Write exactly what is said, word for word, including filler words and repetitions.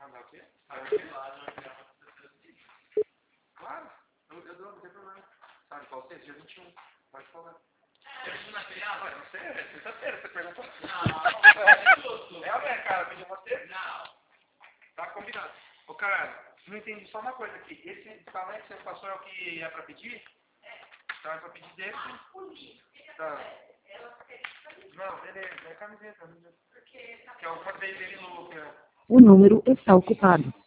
Mandar o quê? Claro, eu, eu dou, não tem problema. Sabe qual seja? Dia vinte e um. Pode falar. Dia vinte e um na feriado? Não sei, é sexta-feira, você perguntou. Não, é justo. É a minha cara, pediu você? Não. Tá combinado. Ô, caralho, não entendi só uma coisa aqui. Esse talento que você passou é o que é pra pedir? É. Tá, é pra pedir desse? Ah, bonito. Tá. Não, beleza, é camiseta. Porque... Que é o passeio dele no... O número está ocupado.